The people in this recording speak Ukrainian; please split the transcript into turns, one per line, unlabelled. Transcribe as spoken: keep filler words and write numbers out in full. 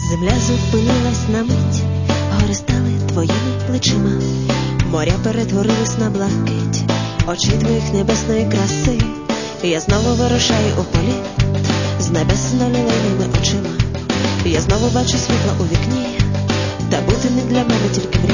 Земля зупинилась на мить, гори стали твоїми плечима, моря перетворились на блакить, очі твоїх небесної краси. Я знову вирушаю у політ з небесно-лілейними очима. Я знову бачу світло у вікні, та бути не для мене тільки мрія.